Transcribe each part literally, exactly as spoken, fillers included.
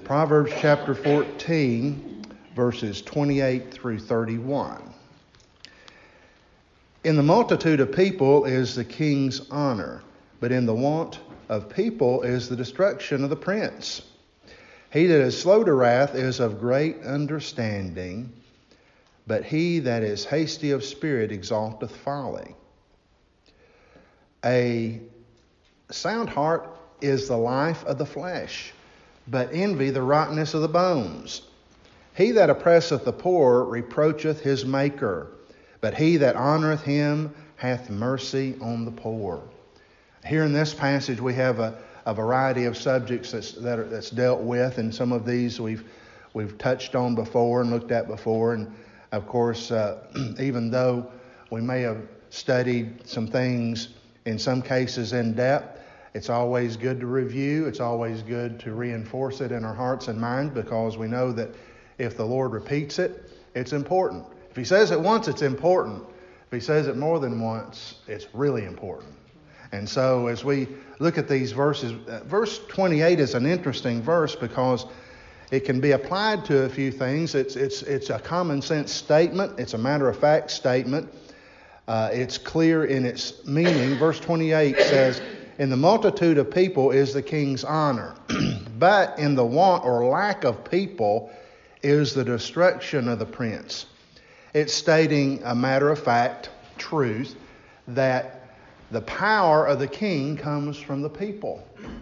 Proverbs chapter fourteen, verses twenty-eight through thirty-one. In the multitude of people is the king's honor, but in the want of people is the destruction of the prince. He that is slow to wrath is of great understanding, but he that is hasty of spirit exalteth folly. A sound heart is the life of the flesh, but envy the rottenness of the bones. He that oppresseth the poor reproacheth his maker, but he that honoreth him hath mercy on the poor. Here in this passage we have a, a variety of subjects that's, that are, that's dealt with, and some of these we've we've touched on before and looked at before. And of course, uh, even though we may have studied some things in some cases in depth, it's always good to review. It's always good to reinforce it in our hearts and minds, because we know that if the Lord repeats it, it's important. If He says it once, it's important. If He says it more than once, it's really important. And so as we look at these verses, uh, verse twenty-eight is an interesting verse because it can be applied to a few things. It's it's it's a common sense statement. It's a matter of fact statement. Uh, it's clear in its meaning. Verse twenty-eight says, "In the multitude of people is the king's honor, but in the want or lack of people is the destruction of the prince." It's stating a matter of fact truth that the power of the king comes from the people.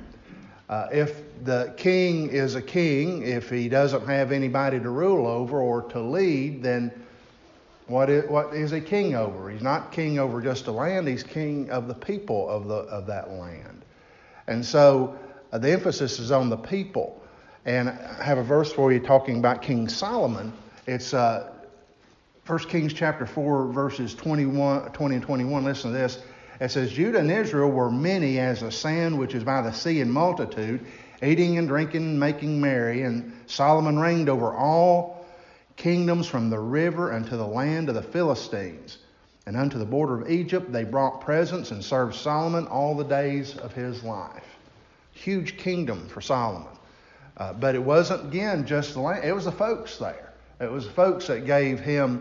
Uh, if the king is a king, if he doesn't have anybody to rule over or to lead, then what is, what is he king over? He's not king over just a land, he's king of the people of the of that land. And so uh, the emphasis is on the people. And I have a verse for you talking about King Solomon. It's uh, First Kings chapter four, verses twenty-one, twenty and twenty-one. Listen to this. It says, "Judah and Israel were many as the sand which is by the sea in multitude, eating and drinking and making merry. And Solomon reigned over all kingdoms from the river unto the land of the Philistines. And unto the border of Egypt they brought presents and served Solomon all the days of his life." Huge kingdom for Solomon. Uh, but it wasn't, again, just the land. It was the folks there. It was the folks that gave him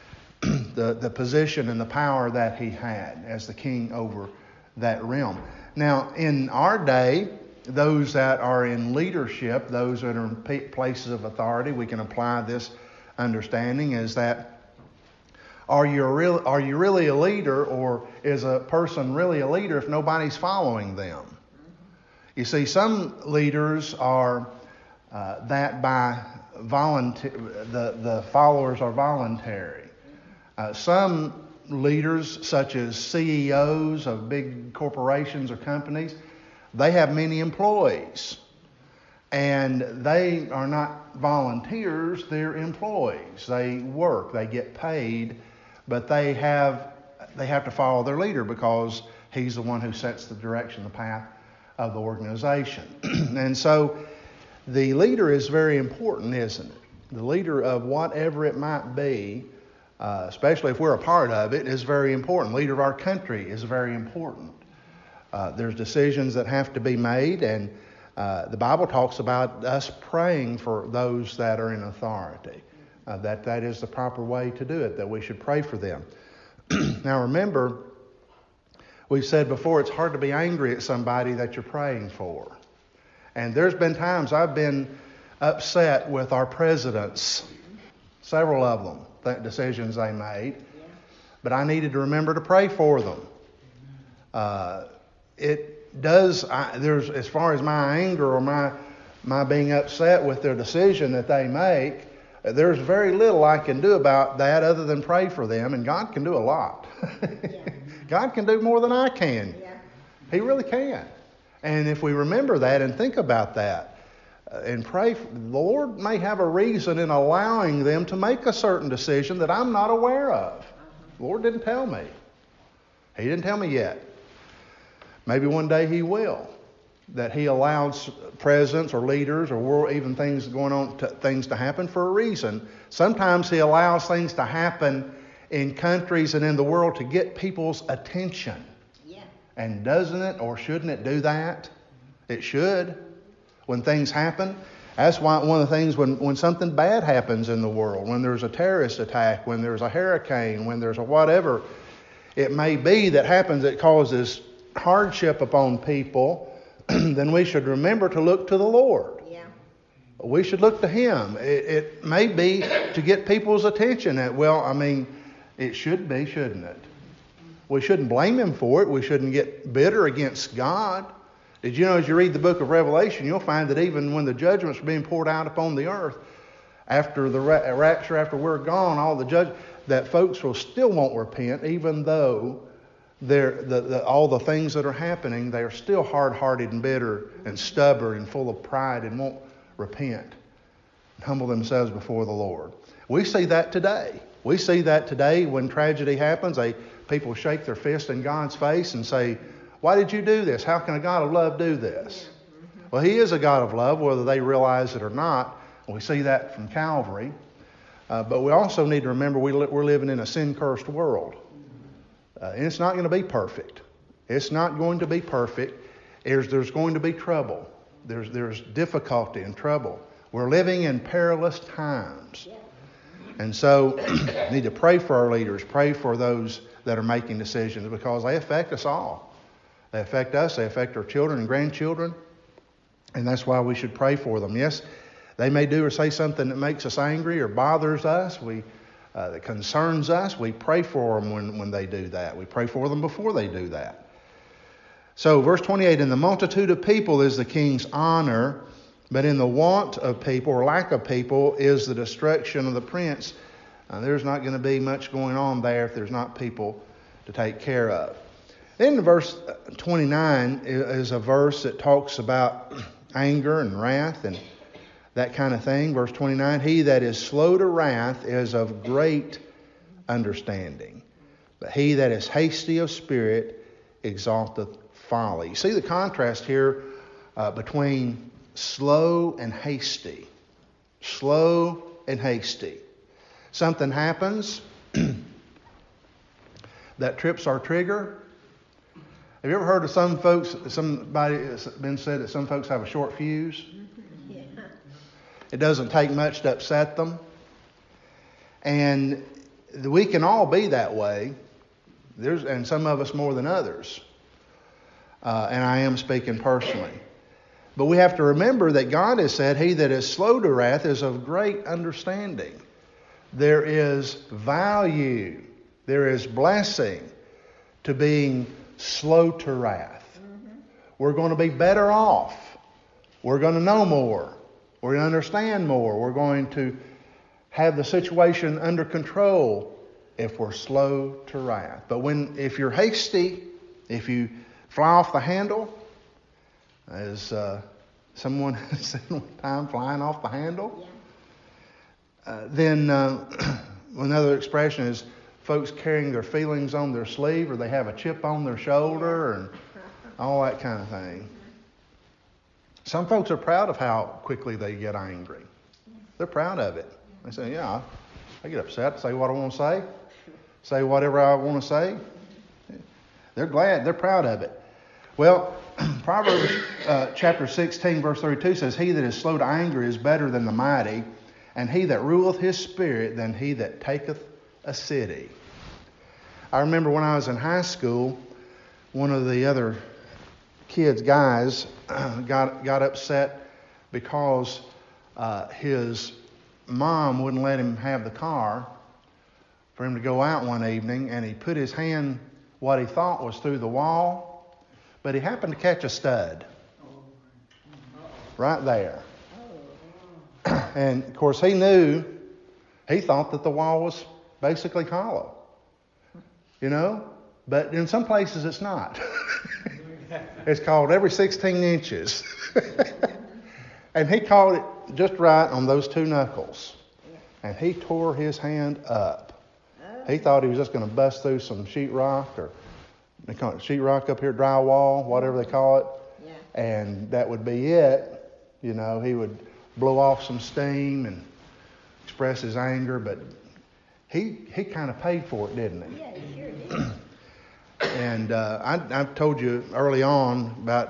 the, the position and the power that he had as the king over that realm. Now, in our day, those that are in leadership, those that are in places of authority, we can apply this understanding is that are you, a real, are you really a leader, or is a person really a leader if nobody's following them? You see, some leaders are uh, that by volunteer, the, the followers are voluntary. Uh, some leaders, such as C E Os of big corporations or companies, they have many employees. And they are not volunteers, they're employees. They work, they get paid, but they have they have to follow their leader because he's the one who sets the direction, the path of the organization. And so the leader is very important, isn't it? The leader of whatever it might be, uh, especially if we're a part of it, is very important. Leader of our country is very important. Uh, there's decisions that have to be made, and uh, the Bible talks about us praying for those that are in authority. Uh, that that is the proper way to do it, that we should pray for them. Now remember, we've said before, it's hard to be angry at somebody that you're praying for. And there's been times I've been upset with our presidents, several of them, the decisions they made. But I needed to remember to pray for them. Uh, it does, I, there's as far as my anger or my my being upset with their decision that they make, there's very little I can do about that other than pray for them. And God can do a lot. Yeah. God can do more than I can. Yeah. He really can. And if we remember that and think about that uh, and pray, for, the Lord may have a reason in allowing them to make a certain decision that I'm not aware of. Uh-huh. The Lord didn't tell me. He didn't tell me yet. Maybe one day He will. That He allows presidents or leaders or world, even things going on, to, things to happen for a reason. Sometimes He allows things to happen in countries and in the world to get people's attention. Yeah. And doesn't it or shouldn't it do that? It should. When things happen, That's why one of the things when, when something bad happens in the world, when there's a terrorist attack, when there's a hurricane, when there's a whatever it may be that happens that causes hardship upon people, then we should remember to look to the Lord. Yeah. We should look to Him. It, it may be to get people's attention. That, well, I mean, it should be, shouldn't it? We shouldn't blame Him for it. We shouldn't get bitter against God. Did you know, as you read the book of Revelation, you'll find that even when the judgments are being poured out upon the earth, after the rapture, after we're gone, all the judge, that folks will still won't repent, even though they're, the, the, all the things that are happening, they are still hard-hearted and bitter and stubborn and full of pride and won't repent and humble themselves before the Lord. We see that today. We see that today when tragedy happens. They, people shake their fist in God's face and say, why did you do this? How can a God of love do this? Yeah. Mm-hmm. Well, He is a God of love, whether they realize it or not. We see that from Calvary. Uh, but we also need to remember we li- we're living in a sin-cursed world. Uh, and it's not going to be perfect. It's not going to be perfect. There's, there's going to be trouble. There's, there's difficulty and trouble. We're living in perilous times. And so we need to pray for our leaders, pray for those that are making decisions, because they affect us all. They affect us, they affect our children and grandchildren, and that's why we should pray for them. Yes, they may do or say something that makes us angry or bothers us, we, uh, that concerns us. We pray for them when, when they do that. We pray for them before they do that. So verse twenty-eight, in the multitude of people is the king's honor, but in the want of people or lack of people is the destruction of the prince. Uh, there's not going to be much going on there if there's not people to take care of. Then verse twenty-nine is a verse that talks about anger and wrath and that kind of thing. Verse twenty-nine, he that is slow to wrath is of great understanding, but he that is hasty of spirit exalteth folly. You see the contrast here uh, between slow and hasty. Slow and hasty. Something happens that trips our trigger. Have you ever heard of some folks, somebody it's been said that some folks have a short fuse? Yeah. It doesn't take much to upset them. And we can all be that way. There's, and some of us more than others. Uh, and I am speaking personally. But we have to remember that God has said, he that is slow to wrath is of great understanding. There is value, there is blessing to being slow to wrath. Mm-hmm. We're going to be better off. We're going to know more. We're going to understand more. We're going to have the situation under control if we're slow to wrath. But when, if you're hasty, if you fly off the handle, as uh, someone said one time, flying off the handle, yeah. uh, then uh, another expression is folks carrying their feelings on their sleeve, or they have a chip on their shoulder, and all that kind of thing. Some folks are proud of how quickly they get angry. They're proud of it. They say, yeah, I get upset, say what I want to say, say whatever I want to say. They're glad, they're proud of it. Well, Proverbs uh, chapter sixteen, verse thirty-two says, he that is slow to anger is better than the mighty, and he that ruleth his spirit than he that taketh a city. I remember when I was in high school, one of the other kids, guys, got got upset because uh, his mom wouldn't let him have the car for him to go out one evening, and he put his hand, what he thought was through the wall, but he happened to catch a stud right there. And of course he knew, he thought that the wall was basically hollow, you know, but in some places it's not. It's called every sixteen inches. And he caught it just right on those two knuckles, and he tore his hand up. He thought he was just going to bust through some sheetrock, or they call it sheetrock up here, drywall, whatever they call it, yeah. And that would be it. You know, he would blow off some steam and express his anger, but he he kind of paid for it, didn't he? Yeah, he sure did. And uh, I, I've told you early on about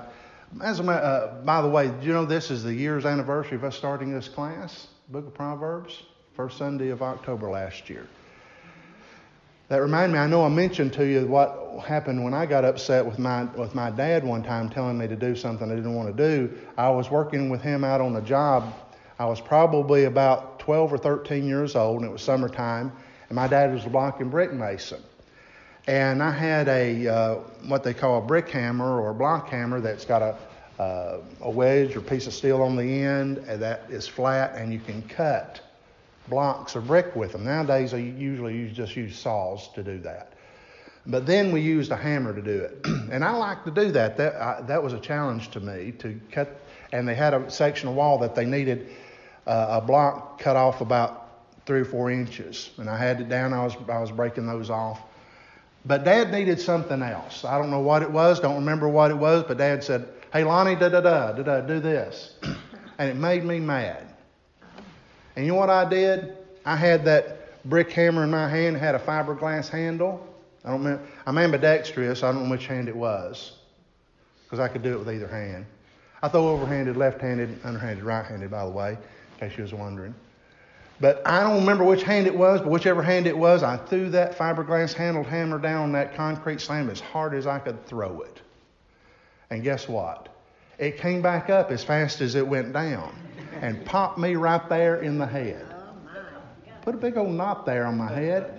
As a, uh, by the way, do you know this is the year's anniversary of us starting this class, Book of Proverbs, first Sunday of October last year. That reminded me, I know I mentioned to you what happened when I got upset with my with my dad one time telling me to do something I didn't want to do. I was working with him out on a job. I was probably about twelve or thirteen years old, and it was summertime, and my dad was a block and brick mason. And I had a uh, what they call a brick hammer or a block hammer that's got a uh, a wedge or piece of steel on the end and that is flat, and you can cut blocks of brick with them. Nowadays, they usually use, just use saws to do that. But then we used a hammer to do it, and I like to do that. That I, that was a challenge to me to cut. And they had a section of wall that they needed uh, a block cut off about three or four inches, and I had it down. I was I was breaking those off. But Dad needed something else. I don't know what it was, don't remember what it was, but Dad said, "Hey, Lonnie, da-da-da, da-da, do this." And it made me mad. And you know what I did? I had that brick hammer in my hand, had a fiberglass handle. I don't remember, I'm ambidextrous, I don't know which hand it was, because I could do it with either hand. I throw overhanded, left-handed, underhanded, right-handed, by the way, in case you was wondering. But I don't remember which hand it was, but whichever hand it was, I threw that fiberglass handled hammer down on that concrete slab as hard as I could throw it. And guess what? It came back up as fast as it went down and popped me right there in the head. Put a big old knot there on my head.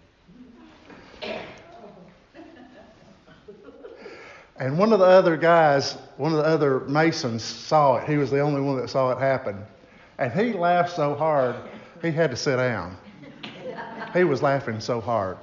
And one of the other guys, one of the other masons saw it. He was the only one that saw it happen. And he laughed so hard, he had to sit down. He was laughing so hard.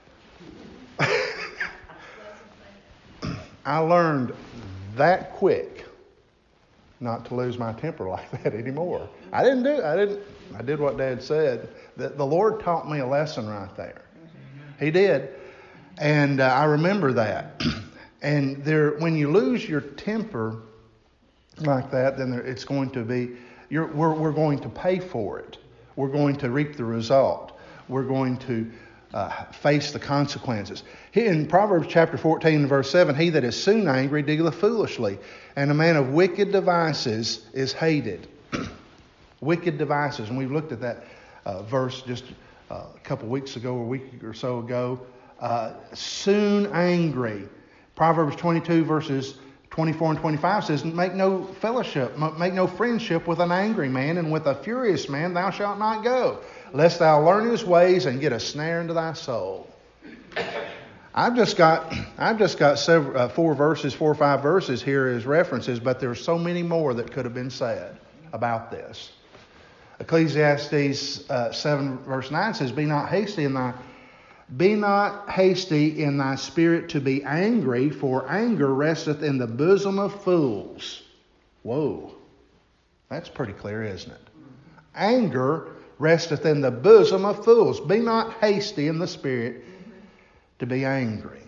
I learned that quick not to lose my temper like that anymore. I didn't do it. I didn't. I did what Dad said. The, the Lord taught me a lesson right there. He did. And uh, I remember that. And there, when you lose your temper like that, then there, it's going to be, you're, we're, we're going to pay for it. We're going to reap the result. We're going to uh, face the consequences. Here in Proverbs chapter fourteen, verse seven, he that is soon angry dealeth foolishly, and a man of wicked devices is hated. Wicked devices. And we've looked at that uh, verse just uh, a couple weeks ago or a week or so ago. Uh, soon angry. Proverbs twenty-two verses twenty-four and twenty-five says, make no fellowship, make no friendship with an angry man, and with a furious man thou shalt not go, lest thou learn his ways and get a snare into thy soul. I've just got I've just got several, uh, four verses, four or five verses here as references, but there's so many more that could have been said about this. Ecclesiastes uh, seven verse nine says, Be not hasty in thy Be not hasty in thy spirit to be angry, for anger resteth in the bosom of fools. Whoa, that's pretty clear, isn't it? Anger resteth in the bosom of fools. Be not hasty in the spirit to be angry.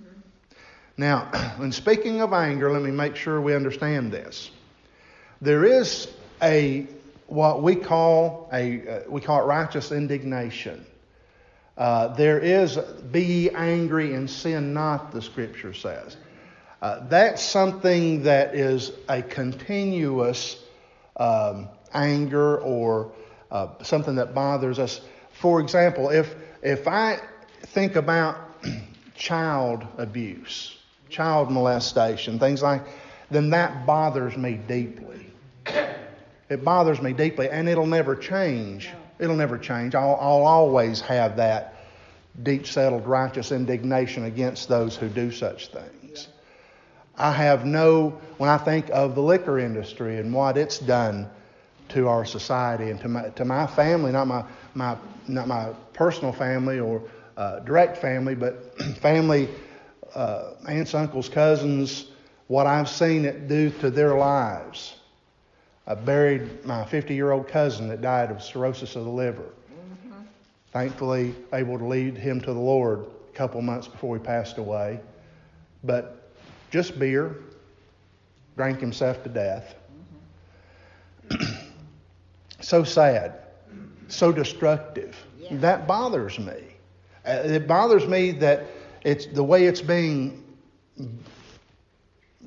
Now, when speaking of anger, let me make sure we understand this. There is a what we call a uh, we call it righteous indignation. Uh, there is, be ye angry and sin not, the Scripture says. Uh, that's something that is a continuous um, anger or uh, something that bothers us. For example, if if I think about child abuse, child molestation, things like, then that bothers me deeply. It bothers me deeply, and it'll never change. It'll never change. I'll, I'll always have that deep-settled righteous indignation against those who do such things. I have no, when I think of the liquor industry and what it's done to our society and to my to my family, not my my not my personal family or uh, direct family, but family, uh, aunts, uncles, cousins, what I've seen it do to their lives. I buried my fifty-year-old cousin that died of cirrhosis of the liver. Mm-hmm. Thankfully, able to lead him to the Lord a couple months before he passed away. But just beer, drank himself to death. Mm-hmm. So sad, so destructive. Yeah. That bothers me. Uh, it bothers me that it's the way it's being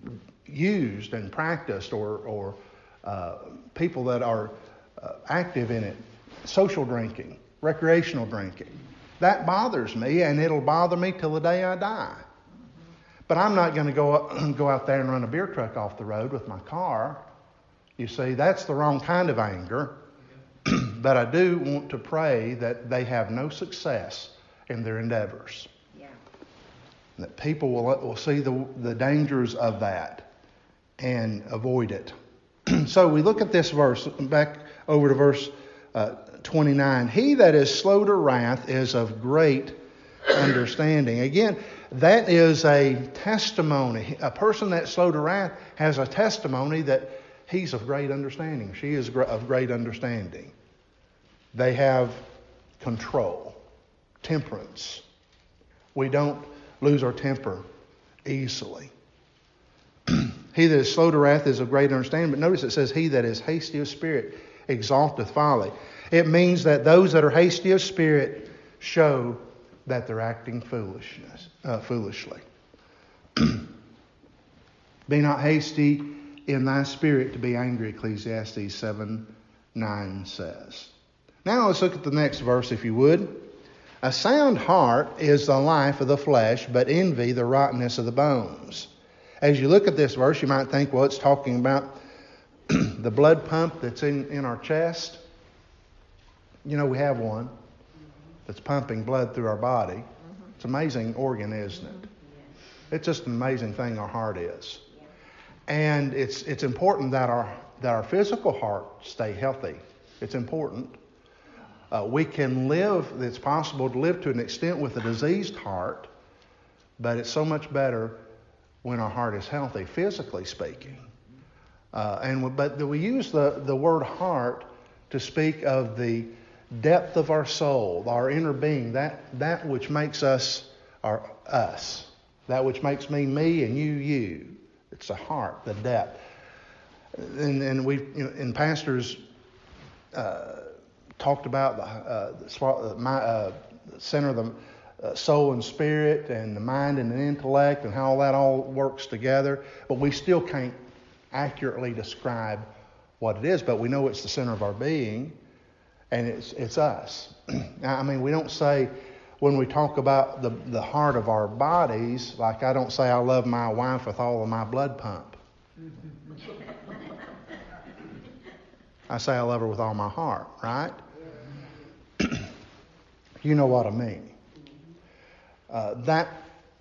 used and practiced, or, or uh, people that are uh, active in it, social drinking, recreational drinking. That bothers me, and it'll bother me till the day I die. But I'm not going to go go out there and run a beer truck off the road with my car. You see, that's the wrong kind of anger. But I do want to pray that they have no success in their endeavors. Yeah. That people will, will see the, the dangers of that and avoid it. So we look at this verse, back over to verse uh, twenty-nine. He that is slow to wrath is of great understanding. Again, that is a testimony. A person that's slow to wrath has a testimony that he's of great understanding. She is of great understanding. They have control, temperance. We don't lose our temper easily. He that is slow to wrath is of great understanding. But notice it says, he that is hasty of spirit exalteth folly. It means that those that are hasty of spirit show that they're acting foolishness, uh, foolishly. Be not hasty in thy spirit to be angry, Ecclesiastes seven nine says. Now let's look at the next verse, if you would. A sound heart is the life of the flesh, but envy the rottenness of the bones. As you look at this verse, you might think, well, it's talking about the blood pump that's in, in our chest. You know, we have one that's pumping blood through our body. It's an amazing organ, isn't it? It's just an amazing thing our heart is. And it's it's important that our that our physical heart stay healthy. It's important. Uh, we can live, it's possible to live to an extent with a diseased heart, but it's so much better when our heart is healthy, physically speaking. Uh, and but we use the, the word heart to speak of the depth of our soul, our inner being, that that which makes us our us, that which makes me me and you you. It's the heart, the depth. And and we you know, and pastors uh, talked about the uh, my uh, center of the uh, soul and spirit, and the mind and the intellect, and how that all works together. But we still can't accurately describe what it is. But we know it's the center of our being. And it's it's us. I mean, we don't say, when we talk about the, the heart of our bodies, like I don't say I love my wife with all of my blood pump. I say I love her with all my heart, right? You know what I mean. Uh, that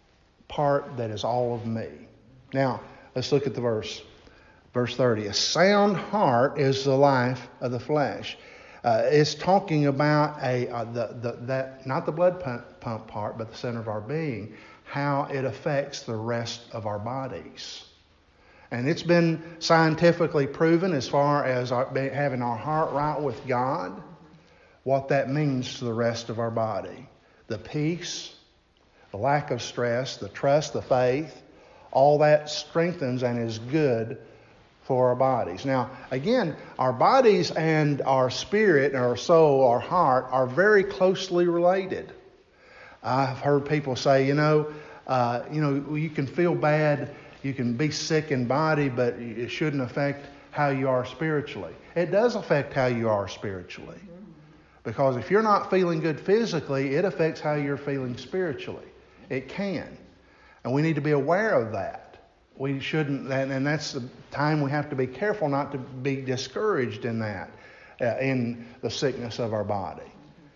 part that is all of me. Now, let's look at the verse. Verse thirty. A sound heart is the life of the flesh. Uh, it's talking about a uh, the, the that not the blood pump, pump part, but the center of our being, how it affects the rest of our bodies. And it's been scientifically proven, as far as our, having our heart right with God, what that means to the rest of our body. The peace, the lack of stress, the trust, the faith, all that strengthens and is good for our bodies. Now, again, our bodies and our spirit, our soul, our heart are very closely related. I've heard people say, you know, uh, you know, you can feel bad, you can be sick in body, but it shouldn't affect how you are spiritually. It does affect how you are spiritually. Because if you're not feeling good physically, it affects how you're feeling spiritually. It can. And we need to be aware of that. We shouldn't, and that's the time we have to be careful not to be discouraged in that, uh, in the sickness of our body.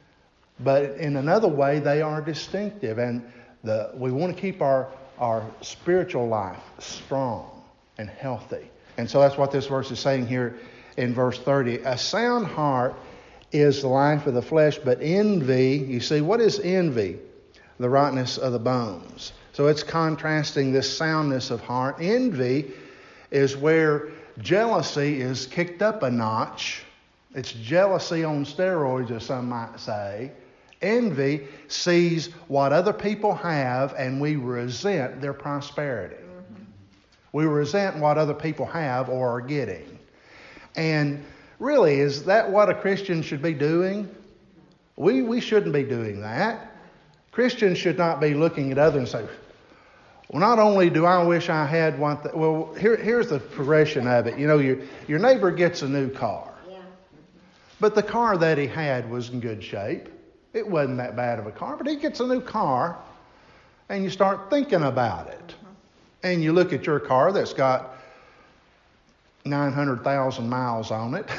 But in another way, they are distinctive, and the we want to keep our, our spiritual life strong and healthy. And so that's what this verse is saying here in verse thirty. A sound heart is the life of the flesh, but envy, you see, what is envy? The rottenness of the bones. So it's contrasting this soundness of heart. Envy is where jealousy is kicked up a notch. It's jealousy on steroids, as some might say. Envy sees what other people have, and we resent their prosperity. Mm-hmm. We resent what other people have or are getting. And really, is that what a Christian should be doing? We we shouldn't be doing that. Christians should not be looking at others and say, Well, not only do I wish I had one, th- well, here, here's the progression of it. You know, your, your neighbor gets a new car. Yeah. But the car that he had was in good shape. It wasn't that bad of a car, but he gets a new car, and you start thinking about it. Mm-hmm. And you look at your car that's got nine hundred thousand miles on it.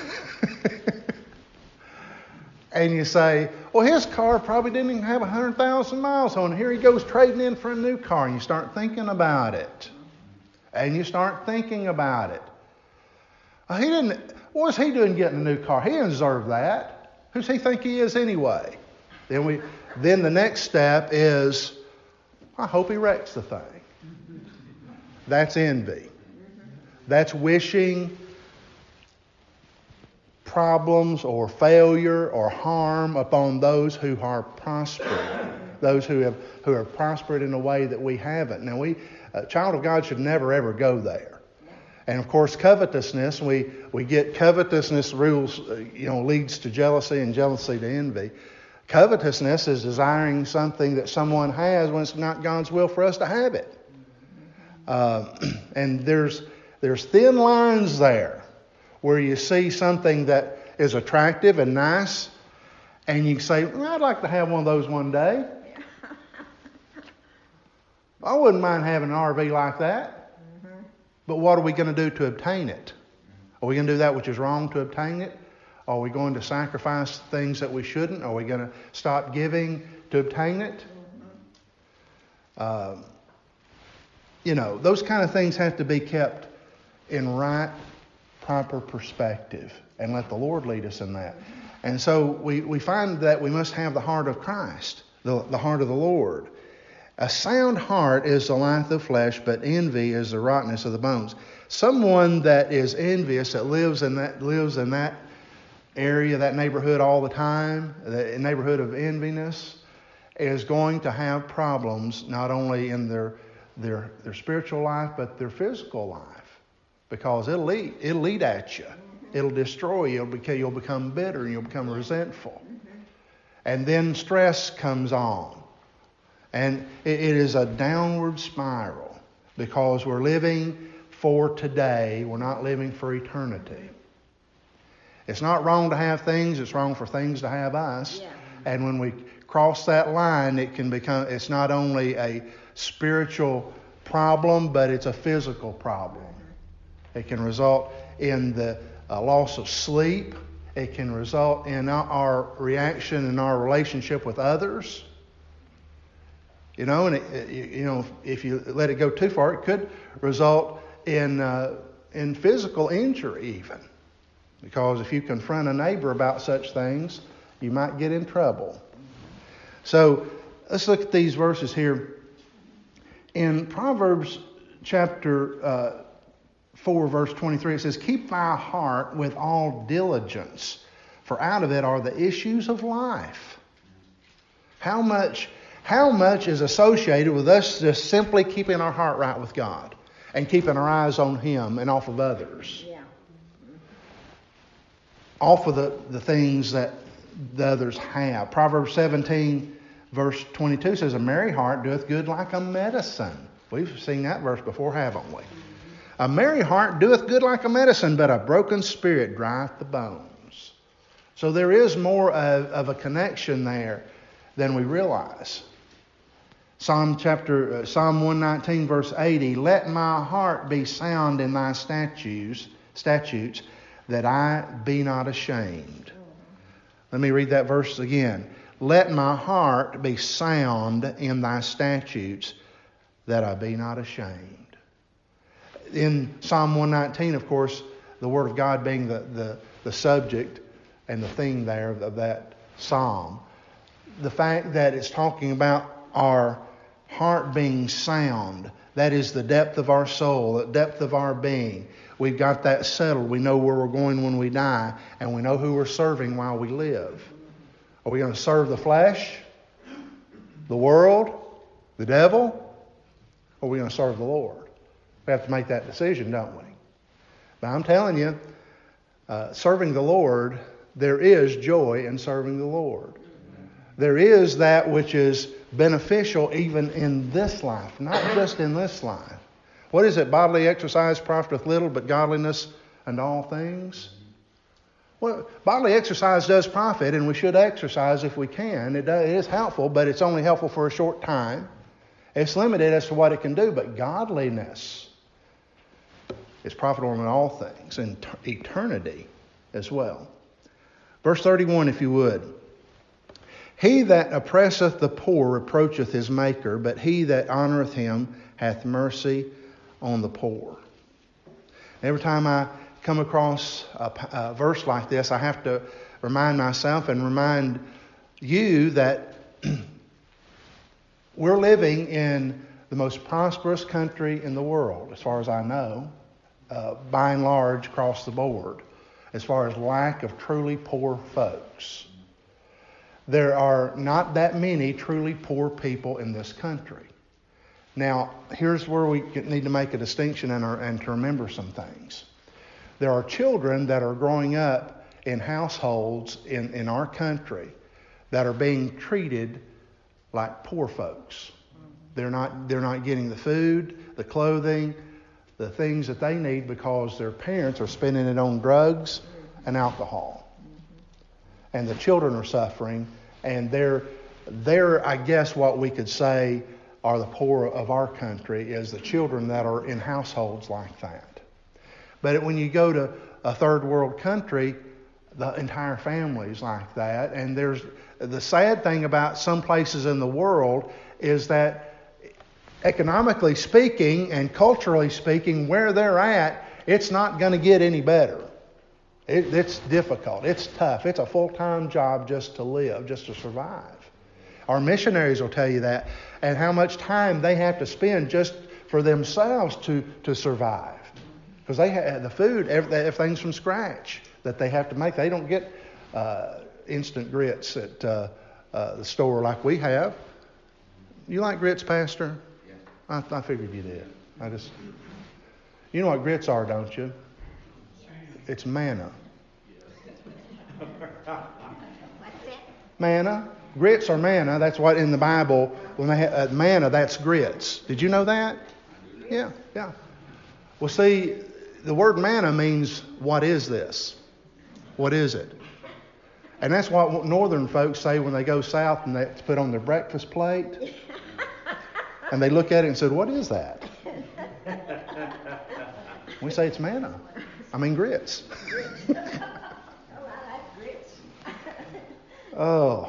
And you say, well, his car probably didn't even have one hundred thousand miles on it. Here he goes trading in for a new car. And you start thinking about it. And you start thinking about it. Well, he didn't, what was he doing getting a new car? He didn't deserve that. Who's he think he is anyway? Then we, then the next step is, I hope he wrecks the thing. That's envy. That's wishing problems or failure or harm upon those who are prospering, those who have who have prospered in a way that we haven't. Now, we, a child of God should never ever go there. And of course, covetousness, we we get covetousness rules, you know, leads to jealousy and jealousy to envy. Covetousness is desiring something that someone has when it's not God's will for us to have it. Uh, and there's there's thin lines there, where you see something that is attractive and nice, and you say, well, I'd like to have one of those one day. I wouldn't mind having an R V like that. Mm-hmm. But what are we going to do to obtain it? Are we going to do that which is wrong to obtain it? Are we going to sacrifice things that we shouldn't? Are we going to stop giving to obtain it? Mm-hmm. Uh, you know, those kind of things have to be kept in right, proper perspective, and let the Lord lead us in that. And so we, we find that we must have the heart of Christ, the, the heart of the Lord. A sound heart is the life of the flesh, but envy is the rottenness of the bones. Someone that is envious, that lives in that lives in that area, that neighborhood all the time, the neighborhood of enviness, is going to have problems not only in their their their spiritual life, but their physical life. Because it'll eat, it'll eat at you. It'll destroy you. Because you'll become bitter and you'll become resentful. And then stress comes on. And it, it is a downward spiral. Because we're living for today. We're not living for eternity. It's not wrong to have things. It's wrong for things to have us. Yeah. And when we cross that line, it can become, it's not only a spiritual problem, but it's a physical problem. It can result in the uh, loss of sleep. It can result in our, our reaction and our relationship with others. You know, and it, it, you know, if you let it go too far, it could result in uh, in physical injury even. Because if you confront a neighbor about such things, you might get in trouble. So let's look at these verses here. In Proverbs chapter uh, four, verse twenty-three, it says, keep thy heart with all diligence, for out of it are the issues of life. How much, how much is associated with us just simply keeping our heart right with God and keeping our eyes on Him and off of others? Yeah. Off of the, the things that the others have. Proverbs seventeen, verse twenty-two says, a merry heart doeth good like a medicine. We've seen that verse before, haven't we? A merry heart doeth good like a medicine, but a broken spirit drieth the bones. So there is more of, of a connection there than we realize. Psalm chapter uh, Psalm one nineteen, verse eighty, let my heart be sound in thy statutes, statutes, that I be not ashamed. Let me read that verse again. Let my heart be sound in thy statutes, that I be not ashamed. In Psalm one nineteen, of course, the Word of God being the, the, the subject and the theme there of, of that psalm, the fact that it's talking about our heart being sound, that is the depth of our soul, the depth of our being. We've got that settled. We know where we're going when we die, and we know who we're serving while we live. Are we going to serve the flesh, the world, the devil, or are we going to serve the Lord? We have to make that decision, don't we? But I'm telling you, uh, serving the Lord, there is joy in serving the Lord. there is that which is beneficial even in this life, not just in this life. What is it? Bodily exercise profiteth little, but godliness and all things. Well, bodily exercise does profit, and we should exercise if we can. It, does, it is helpful, but it's only helpful for a short time. It's limited as to what it can do, but godliness is profitable in all things, in t- eternity as well. Verse thirty-one, if you would. He that oppresseth the poor reproacheth his Maker, but he that honoreth him hath mercy on the poor. Every time I come across a, a verse like this, I have to remind myself and remind you that we're living in the most prosperous country in the world, as far as I know, uh, by and large across the board, as far as lack of truly poor folks. There are not that many truly poor people in this country. Now, here's where we need to make a distinction and, our, and to remember some things. There are children that are growing up in households in, in our country that are being treated like poor folks. They're not, they're not getting the food, the clothing, the things that they need because their parents are spending it on drugs and alcohol. And the children are suffering, and they're, they're, I guess what we could say are the poor of our country is the children that are in households like that. But when you go to a third world country, the entire family's like that. And there's the sad thing about some places in the world is that economically speaking and culturally speaking, where they're at, it's not going to get any better. It, it's difficult. It's tough. It's a full-time job just to live, just to survive. Our missionaries will tell you that, and how much time they have to spend just for themselves to, to survive. Because they have the food, everything's from scratch that they have to make. They don't get uh, instant grits at uh, uh, the store like we have. You like grits, Pastor? Yeah. I, I figured you did. I just, you know what grits are, don't you? It's manna. What's that? Manna. Grits are manna. That's what in the Bible, when they have uh, manna, that's grits. Did you know that? Yeah, yeah. Well, see, the word manna means, what is this? What is it? And that's what northern folks say when they go south and they put on their breakfast plate. And they look at it and said, what is that? We say it's manna. I mean grits. Oh, I like grits. Oh.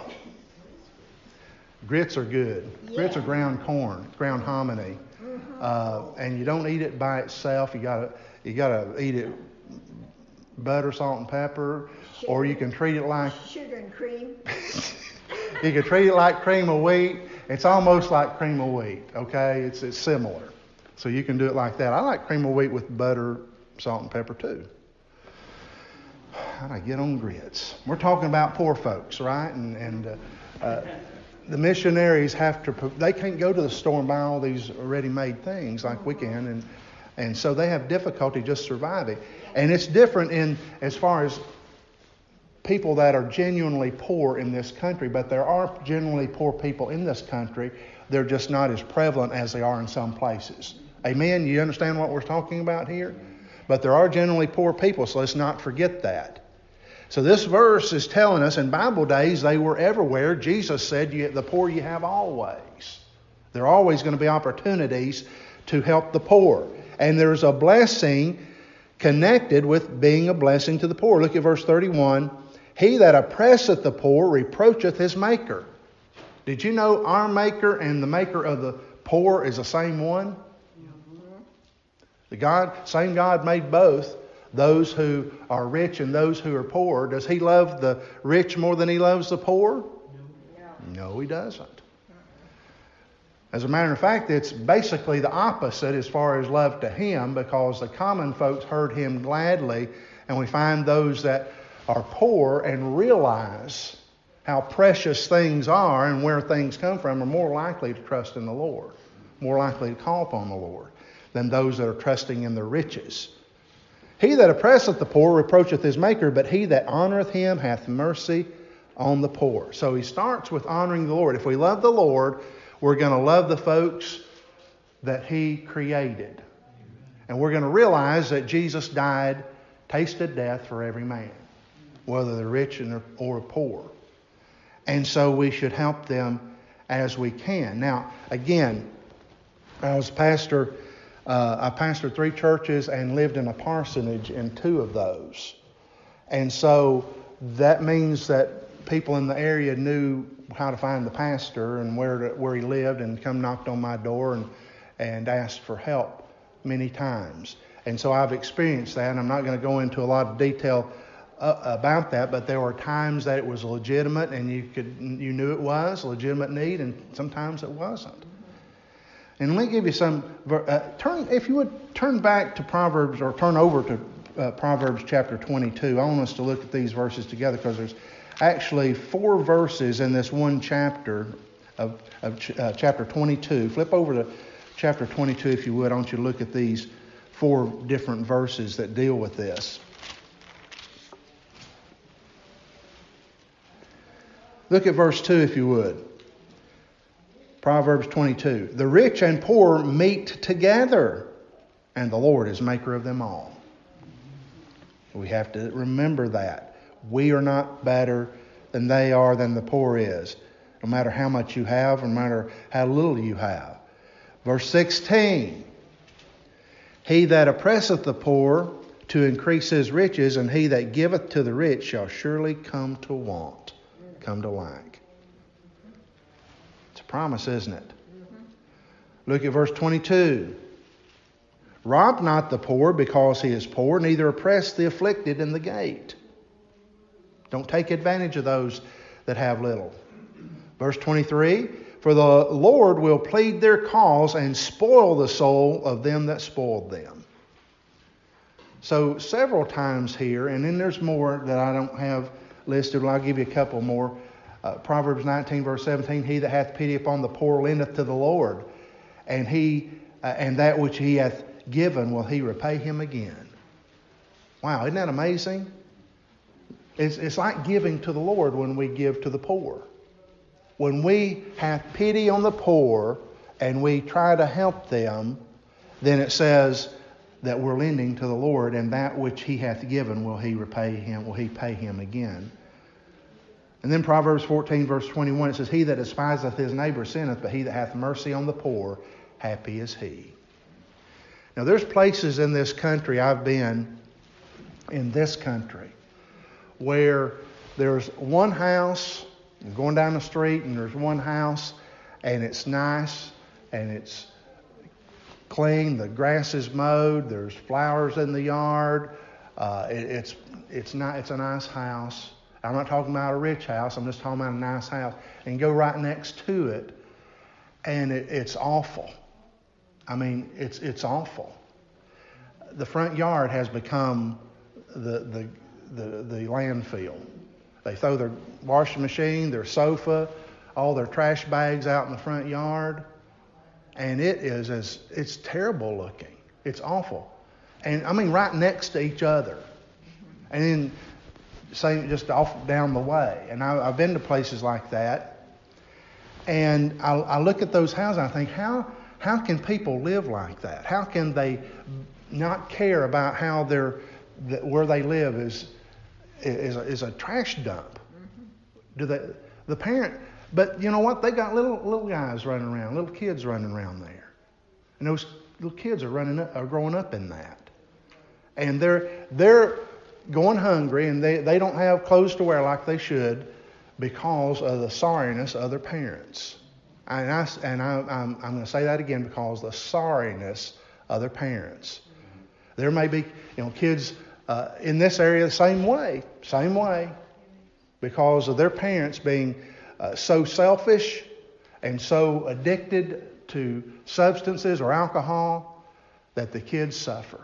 Grits are good. Yeah. Grits are ground corn, ground hominy. Mm-hmm. Uh, and you don't eat it by itself. You gotta you gotta eat it butter, salt, and pepper. Sugar. Or you can treat it like Sugar and cream. you can treat it like cream of wheat. It's almost like cream of wheat, okay? It's it's similar. So you can do it like that. I like cream of wheat with butter, salt, and pepper too. How'd I get on grits? We're talking about poor folks, right? And and uh, uh, the missionaries have to, they can't go to the store and buy all these ready-made things like we can, and and so they have difficulty just surviving. And it's different in as far as people that are genuinely poor in this country, but there are genuinely poor people in this country. They're just not as prevalent as they are in some places. Amen? You understand what we're talking about here? But there are generally poor people, so let's not forget that. So this verse is telling us in Bible days they were everywhere. Jesus said, you, the poor you have always. There are always going to be opportunities to help the poor. And there's a blessing connected with being a blessing to the poor. Look at verse thirty-one. He that oppresseth the poor reproacheth his Maker. Did you know our Maker and the Maker of the poor is the same one? The God, same God made both, those who are rich and those who are poor. Does he love the rich more than he loves the poor? No, no he doesn't. As a matter of fact, it's basically the opposite as far as love to him, because the common folks heard him gladly, and we find those that are poor and realize how precious things are and where things come from are more likely to trust in the Lord, more likely to call upon the Lord than those that are trusting in their riches. He that oppresseth the poor reproacheth his Maker, but he that honoreth him hath mercy on the poor. So he starts with honoring the Lord. If we love the Lord, we're going to love the folks that he created. And we're going to realize that Jesus died, tasted death for every man, whether they're rich or poor. And so we should help them as we can. Now, again, I was pastor, uh, I pastored three churches and lived in a parsonage in two of those. And so that means that people in the area knew how to find the pastor and where to, where he lived, and come knocked on my door and, and asked for help many times. And so I've experienced that, and I'm not going to go into a lot of detail uh, about that, but there were times that it was legitimate and you could you knew it was a legitimate need, and sometimes it wasn't. And let me give you some, uh, turn if you would turn back to Proverbs, or turn over to uh, Proverbs chapter twenty-two. I want us to look at these verses together, because there's actually four verses in this one chapter of, of ch- uh, chapter twenty-two. Flip over to chapter twenty-two if you would. I want you to look at these four different verses that deal with this. Look at verse two if you would. Proverbs twenty-two. The rich and poor meet together, and the Lord is maker of them all. We have to remember that. We are not better than they are, than the poor is. No matter how much you have, no matter how little you have. Verse sixteen. He that oppresseth the poor to increase his riches, and he that giveth to the rich shall surely come to want, come to lack. It's a promise, isn't it? Mm-hmm. Look at verse twenty-two. Rob not the poor because he is poor, neither oppress the afflicted in the gate. Don't take advantage of those that have little. Verse twenty-three. For the Lord will plead their cause and spoil the soul of them that spoiled them. So several times here, and then there's more that I don't have listed. Well, I'll give you a couple more. Uh, Proverbs nineteen, verse seventeen, he that hath pity upon the poor lendeth to the Lord, and he uh, and that which he hath given will he repay him again. Wow, isn't that amazing? It's, it's like giving to the Lord when we give to the poor. When we have pity on the poor and we try to help them, then it says that we're lending to the Lord, and that which he hath given will he repay him, will he pay him again. And then Proverbs fourteen, verse twenty-one, it says, he that despiseth his neighbor sinneth, but he that hath mercy on the poor, happy is he. Now there's places in this country, I've been in this country, where there's one house, you're going down the street and there's one house, and it's nice and it's clean. The grass is mowed. There's flowers in the yard. Uh, it, it's it's not it's a nice house. I'm not talking about a rich house. I'm just talking about a nice house. And you go right next to it, and it, it's awful. I mean, it's it's awful. The front yard has become the the the, the landfill. They throw their washing machine, their sofa, all their trash bags out in the front yard. And it is as it's terrible looking. It's awful. And I mean right next to each other. And then same just off down the way. And I, I've been to places like that. And I, I look at those houses and I think, how how can people live like that? How can they not care about how they're where they live is is a, is a trash dump? Mm-hmm. Do they the parent? But you know what? They got little little guys running around, little kids running around there, and those little kids are running up, are growing up in that, and they're they're going hungry, and they, they don't have clothes to wear like they should because of the sorriness of their parents. And I and I, I'm I'm going to say that again, because of the sorriness of their parents. There may be you know kids uh, in this area the same way, same way, because of their parents being Uh, so selfish and so addicted to substances or alcohol that the kids suffer.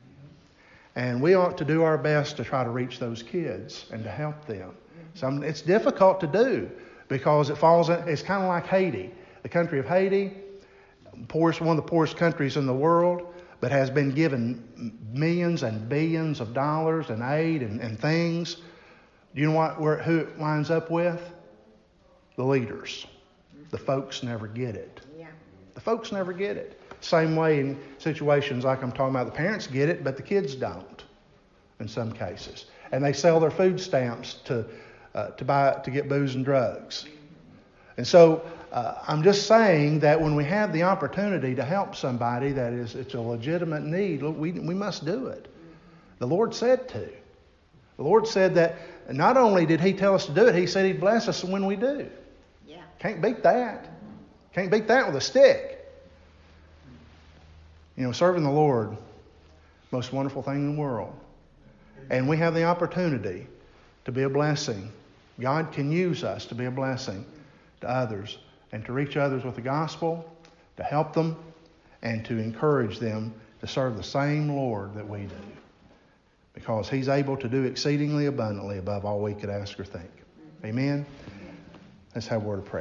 And we ought to do our best to try to reach those kids and to help them. Some, it's difficult to do because it falls in, it's kind of like Haiti. The country of Haiti, poorest, one of the poorest countries in the world, but has been given millions and billions of dollars in aid and, and things. Do you know what, where, who it winds up with? The leaders. The folks never get it. Yeah. The folks never get it. Same way in situations like I'm talking about, the parents get it, but the kids don't in some cases. And they sell their food stamps to uh, to buy to get booze and drugs. And so uh, I'm just saying that when we have the opportunity to help somebody that is it's a legitimate need, look, we we must do it. The Lord said to. The Lord said that not only did He tell us to do it, He said He'd bless us when we do. Yeah. Can't beat that. Can't beat that with a stick. You know, serving the Lord, most wonderful thing in the world. And we have the opportunity to be a blessing. God can use us to be a blessing to others and to reach others with the gospel, to help them, and to encourage them to serve the same Lord that we do. Because He's able to do exceedingly abundantly above all we could ask or think. Amen? Let's have a word of prayer.